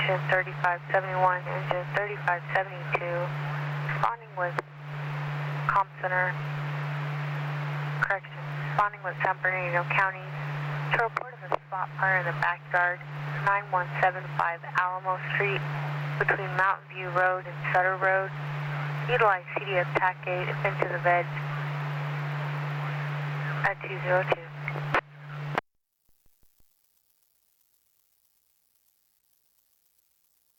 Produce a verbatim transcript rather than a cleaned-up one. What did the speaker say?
engine thirty-five seventy-one, engine thirty-five seventy-two, responding with comm center, correction, responding with San Bernardino County to a report of a spot fire in the backyard, nine one seven five Alamo Street, between Mountain View Road and Sutter Road. Utilize C D S TAC eight into the veg at two zero two.